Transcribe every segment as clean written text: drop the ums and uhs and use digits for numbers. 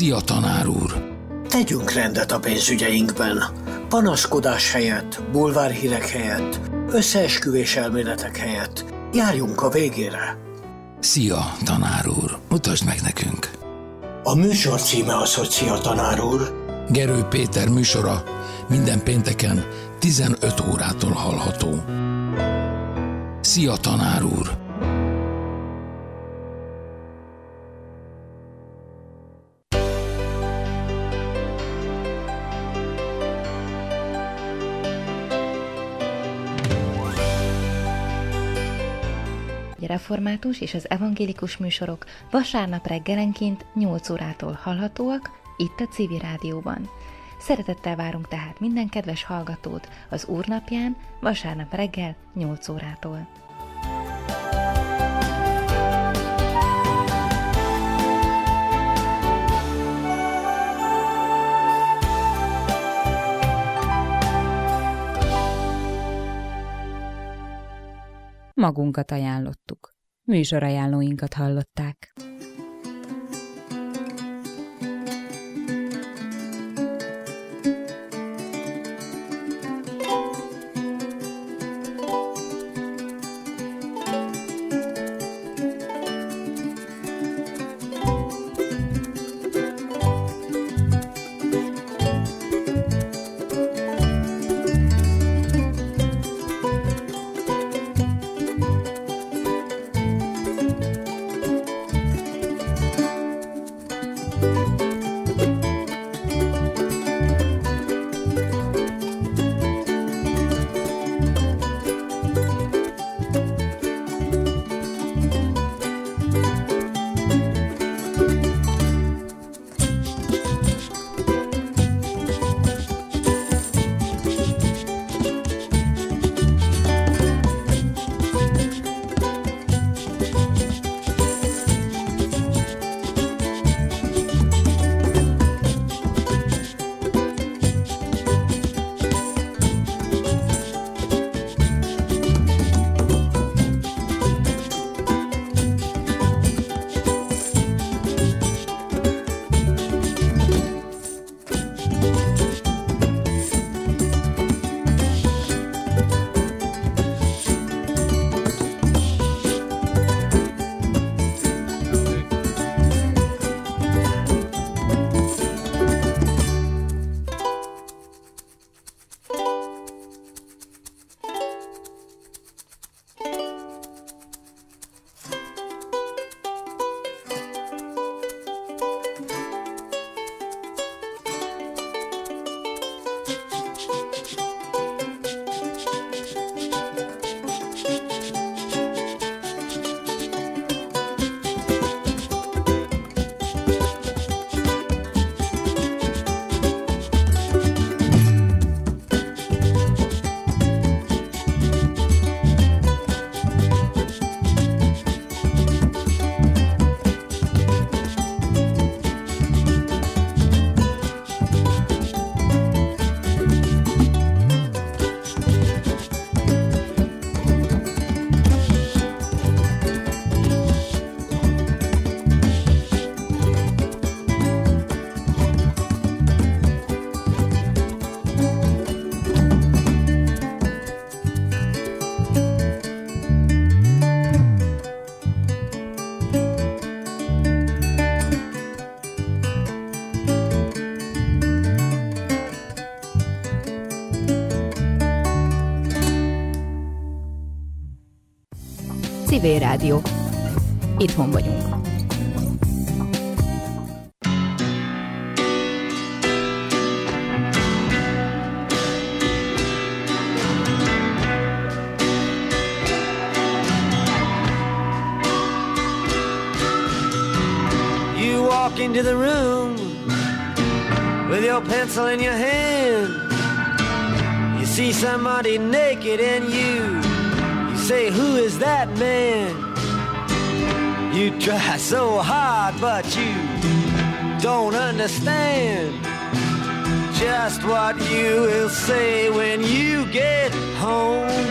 Szia, tanár úr! Tegyünk rendet a pénzügyeinkben. Panaszkodás helyett, bulvárhírek helyett, összeesküvés elméletek helyett. Járjunk a végére. Szia, tanár úr! Mutasd meg nekünk! A műsor címe az, hogy Szia, tanár úr. Gerő Péter műsora minden pénteken 15 órától hallható. Szia, tanár úr! Református és az evangélikus műsorok vasárnap reggelenként 8 órától hallhatóak itt a Civil Rádióban. Szeretettel várunk tehát minden kedves hallgatót az Úrnapján vasárnap reggel 8 órától. Magunkat ajánlottuk. Műsorajánlóinkat hallották. Civil Rádió. Itthon vagyunk. You walk into the room with your pencil in your hand. You see somebody naked and you say, who is that man? You try so hard, but you don't understand just what you will say when you get home.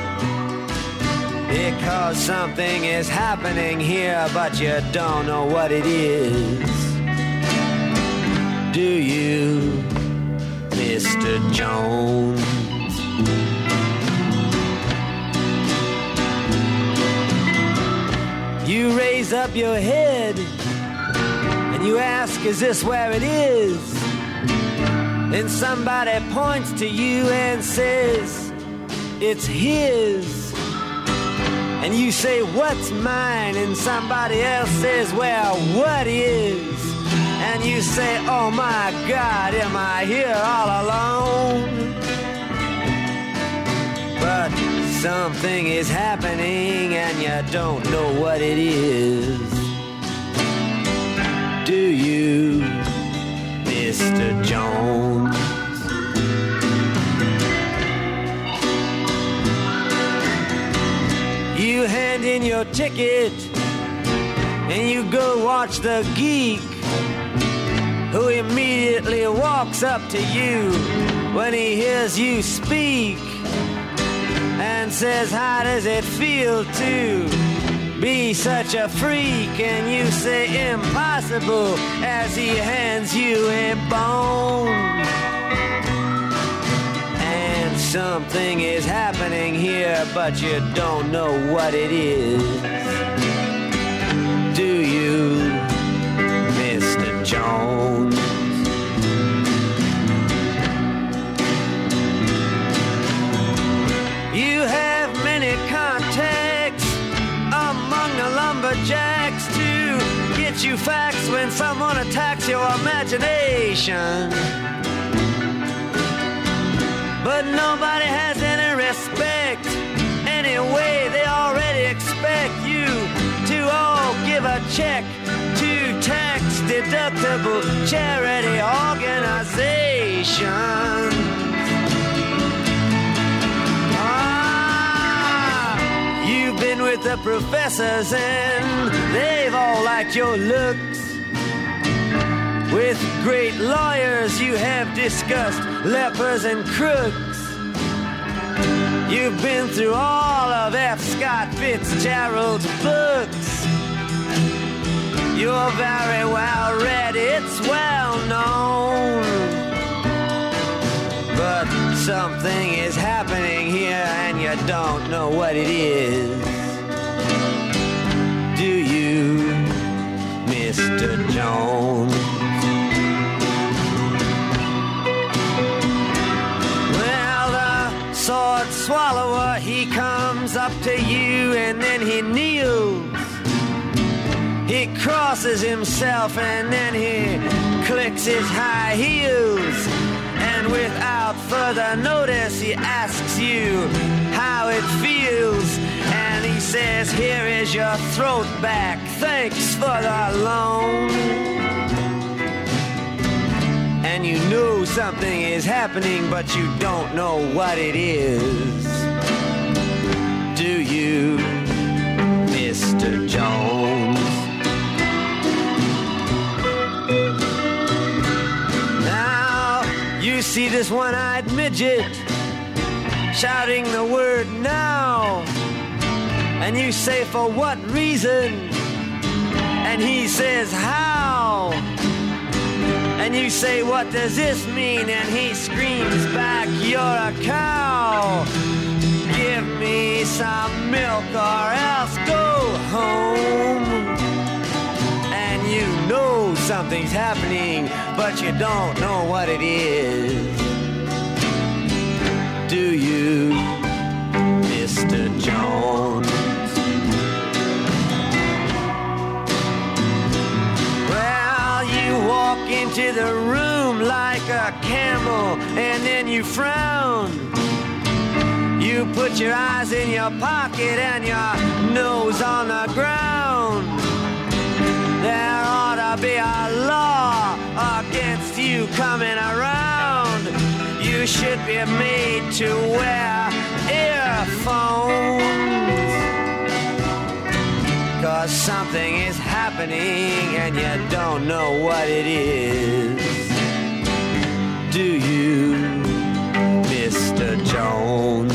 Because something is happening here, but you don't know what it is. Do you, Mr. Jones? You raise up your head and you ask, is this where it is? Then somebody points to you and says, it's his. And you say, what's mine? And somebody else says, well, what is? And you say, oh my God, am I here all alone? But something is happening and you don't know what it is. Do you, Mr. Jones? You hand in your ticket and you go watch the geek, who immediately walks up to you when he hears you speak and says, how does it feel to be such a freak? And you say, impossible, as he hands you a bone. And something is happening here, but you don't know what it is. Do you, Mr. Jones? You have many contacts among the lumberjacks to get you facts when someone attacks your imagination. But nobody has any respect. Anyway, they already expect you to all give a check to tax-deductible charity organization. You've been with the professors and they've all liked your looks. With great lawyers you have discussed lepers and crooks. You've been through all of F. Scott Fitzgerald's books. You're very well read, it's well known. But something is happening here and you don't know what it is. Do you, Mr. Jones? Well, the sword swallower, he comes up to you and then he kneels. He crosses himself and then he clicks his high heels. And without further notice, he asks you how it feels. And he says, here is your throat back, thanks for the loan. And you know something is happening, but you don't know what it is. Do you, Mr. Jones? You see this one-eyed midget shouting the word now, and you say, for what reason? And he says, how? And you say, what does this mean? And he screams back, you're a cow. Give me some milk or else go home. And you know something's happening, but you don't know what it is. Do you, Mr. Jones? Well, you walk into the room like a camel, and then you frown. You put your eyes in your pocket and your nose on the ground. There ought to be a law against you coming around. You should be made to wear earphones. 'Cause something is happening and you don't know what it is. Do you, Mr. Jones?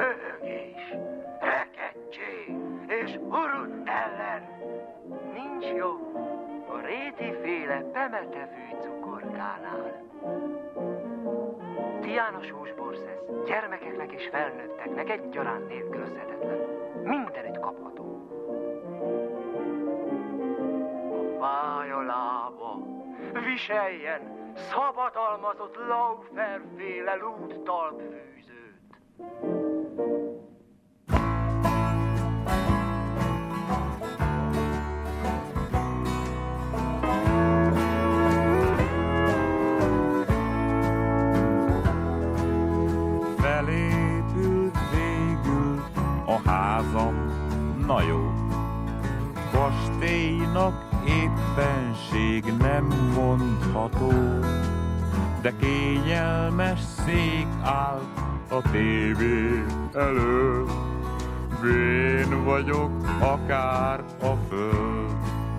röhögés, rekettség és urut ellen. Nincs jó a rétiféle pemetevű cukorkánál. Tiános húsborszesz gyermekeknek és felnőtteknek egyaránt nélkülözhetetlen. Mindenütt kapható. A fáj a lába, viseljen szabadalmazott Laufer-féle lúdtalpfűzőt. Felépült végül a házam, na jó, kastélynak éppenség nem mondható, de kényelmes szék áll a tévé előtt. Vén vagyok akár a föld.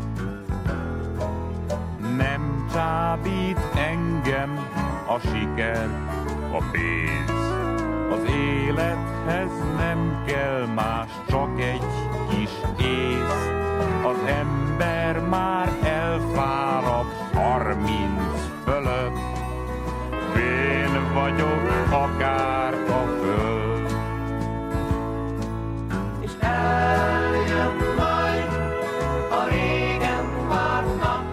Nem csábít engem a siker, a pénz. Az élethez nem kell más, csak egy kis ész. Az ember már elfárad 30 fölött. Vén vagyok akár a föld. És eljön majd a régen várt nap,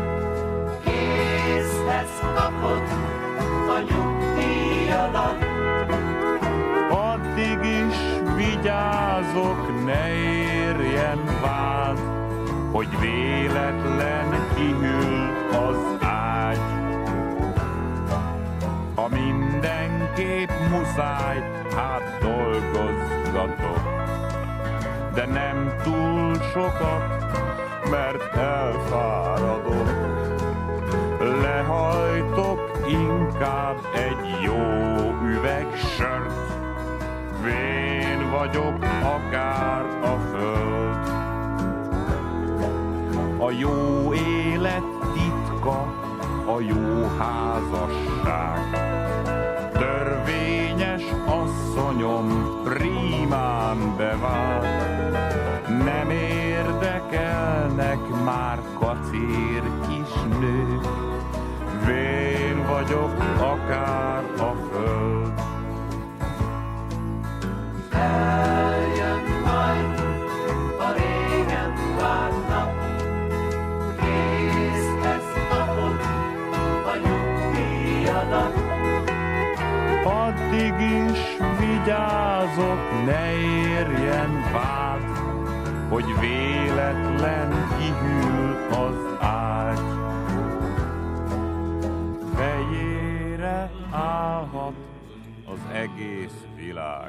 kézhez kapod a nyugdíjadat. Addig is vigyázok, ne érjen vád, hogy véletlen kihűl az ágy. Ha mindenképp muszáj, hát dolgozgatok, de nem túl sokat, mert elfáradok. Lehajtok inkább egy jó üveg sört, vén vagyok akár a föld. A jó élet titka, a jó házasság. Törvényes asszonyom prímán bevált. Nem érdekelnek már kacér kis nők, vén vagyok akár a föld. Eljön majd a régen várt nap, kézhez kapod a nyugdíjadat. Addig is vigyázok, ne érjen vád, hogy véletlen kihűl az ágy. Fejére állhat az egész világ.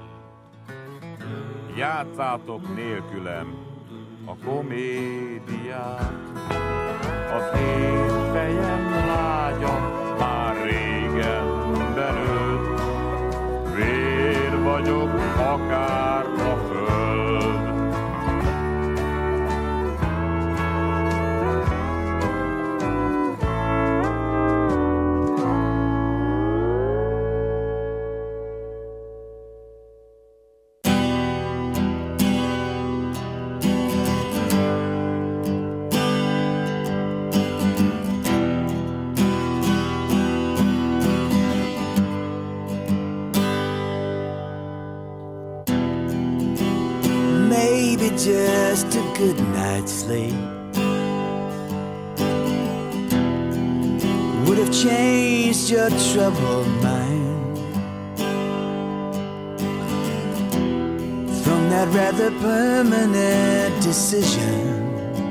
Játszátok nélkülem a komédiát. Az én fejem lágya már régen benőtt, vér vagyok akár a föld. Just a good night's sleep would have changed your troubled mind from that rather permanent decision,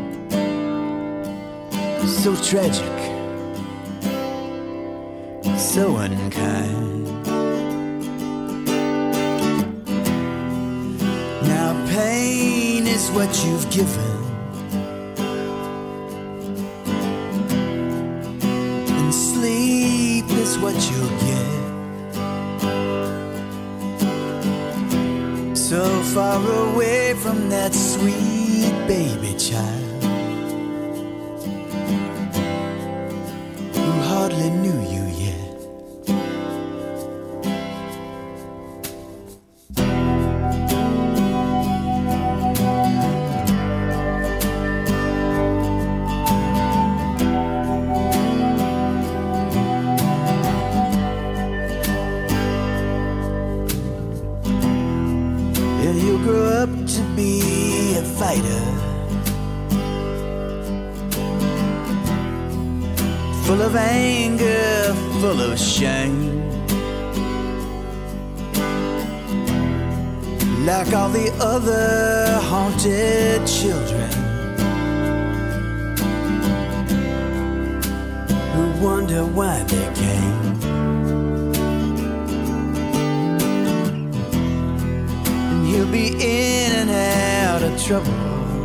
so tragic, so unkind. Now pain is what you've given, and sleep is what you'll get. So far away from that sweet baby child who hardly knew you yet. and you'll grow up to be a fighter, full of anger, full of shame, like all the other haunted children who wonder why they came. And he'll be in and out of trouble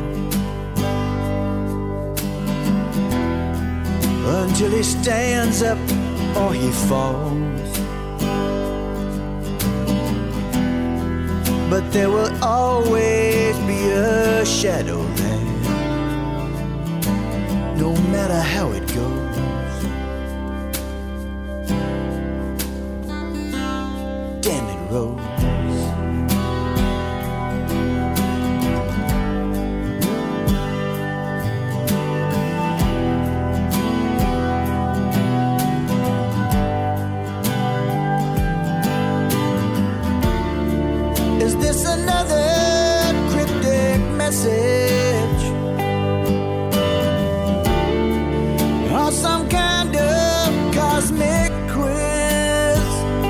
until he stands up or he falls. But there will always be a shadow there, no matter how it goes. Damn it, Rose. Is this another cryptic message, or some kind of cosmic quiz?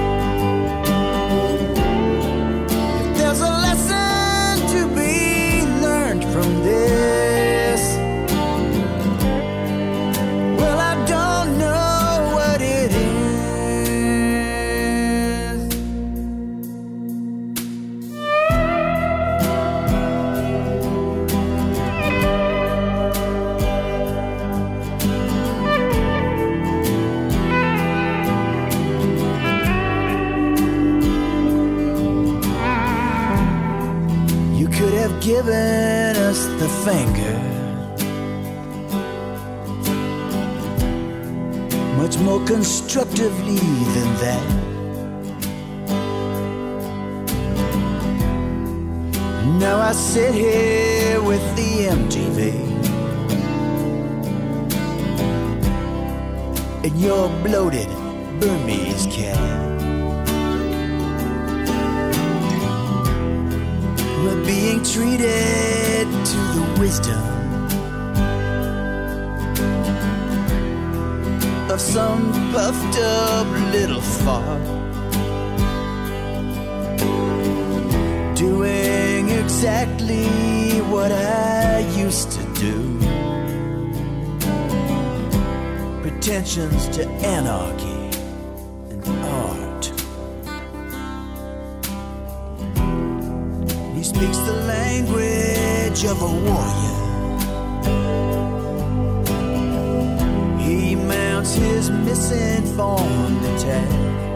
If there's a lesson to be learned from this, well, I don't know what it is. You could have given us the finger much more constructively than that. Now I sit here with the MTV and your bloated Burmese cat. We're being treated to the wisdom of some puffed up little fart, doing exactly what I used to do. Pretensions to anarchy and art. He speaks the language of a warrior. He mounts his misinformed attack.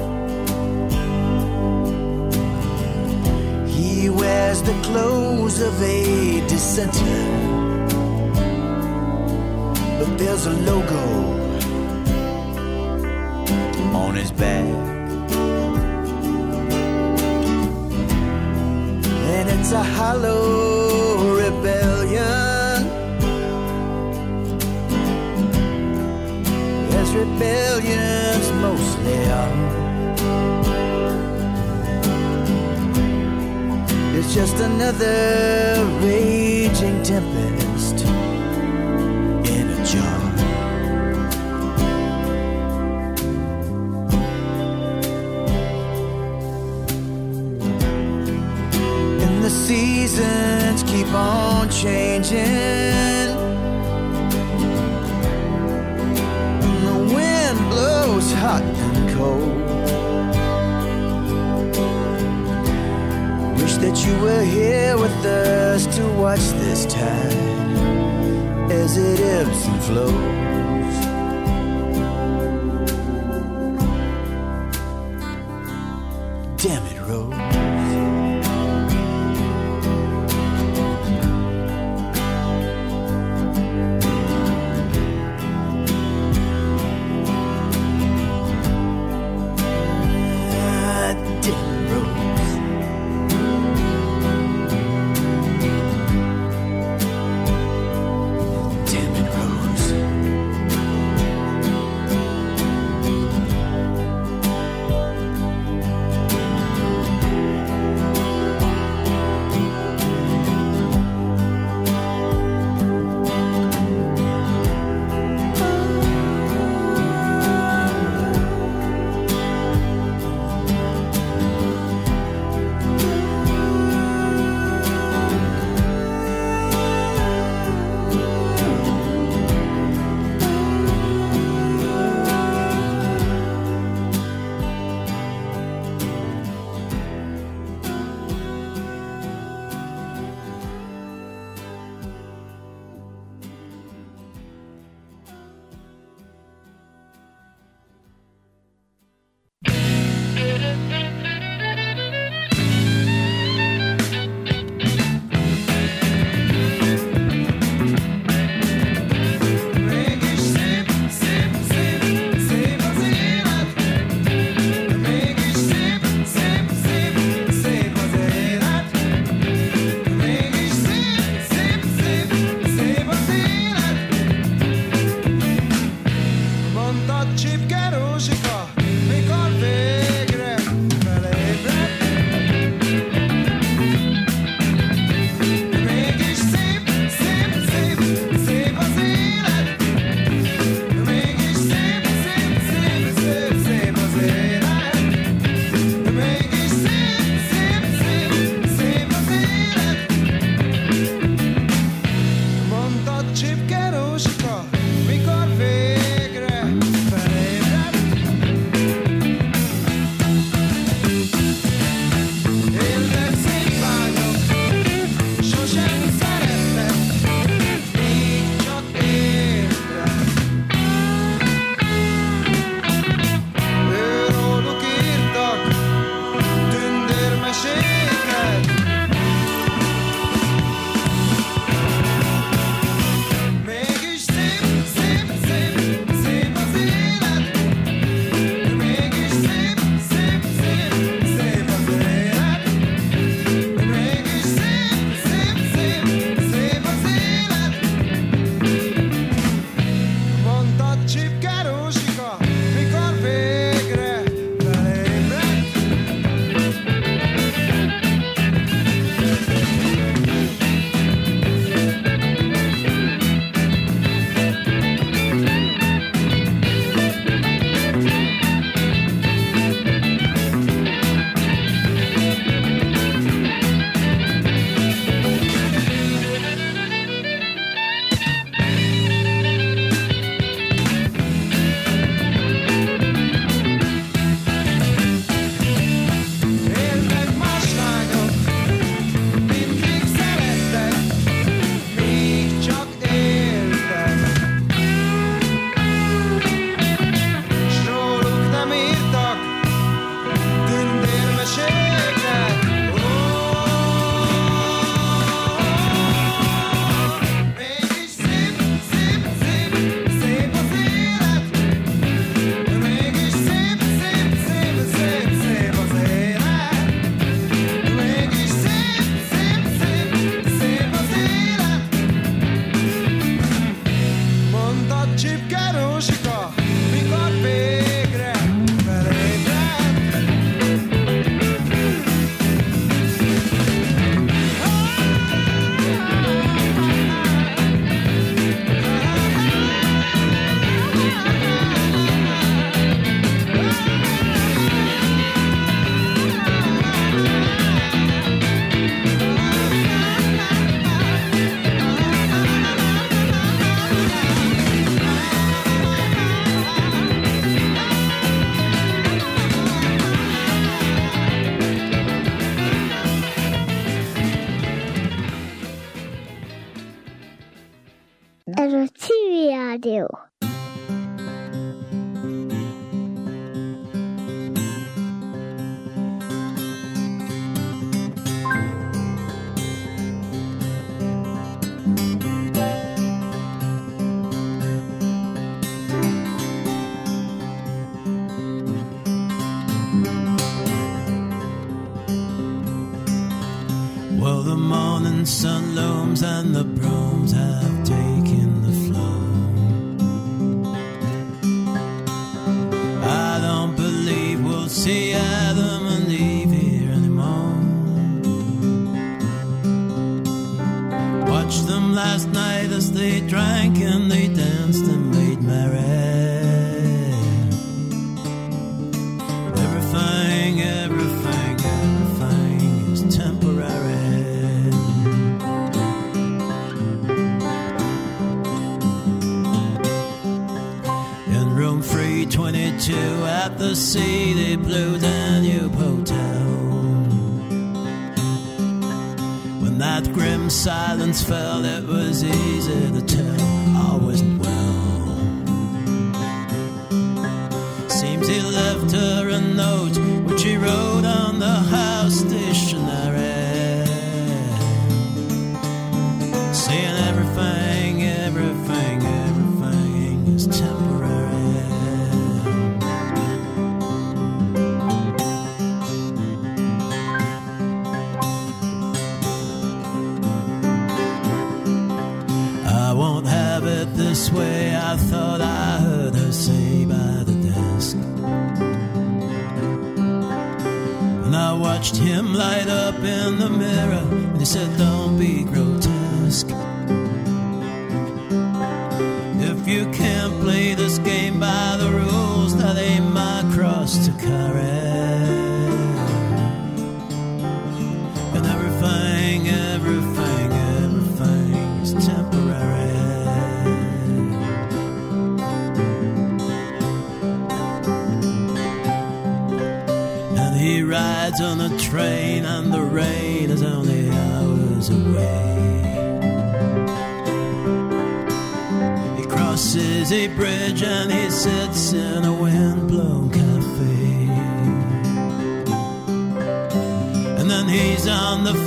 He wears the clothes of a dissenter, but there's a logo on his back, and it's a hollow rebellion, as rebellions mostly are. It's just another raging tempest in a jar. And the seasons keep on changing, and the wind blows hot and cold. That you were here with us to watch this tide as it ebbs and flows. Damn it, Rose. Damn it, Rose. Ez a Civil Rádió. Well, the morning sun looms and the brooms have taken the floor. I don't believe we'll see Adam and Eve here anymore. Watched them last night as they drank and they danced and made merry. Everything, everything, everything is temporary. In room 322 at the sea, the Blue Danube Hotel. When that grim silence fell, it was easy to tell I wasn't well. Seems he left her a note which he wrote on the house stationery, saying everything, everything, everything is temporary. I won't have it this way, I thought I heard her say by the desk. And I watched him light up in the mirror, and he said, don't be grotesque. If you can't play this game by the rules, that ain't my cross to carry. And everything, everything, everything is temporary. And he rides on a train and the rain is only hours away. He crosses a bridge and he sits in a windblown cafe. And then he's on the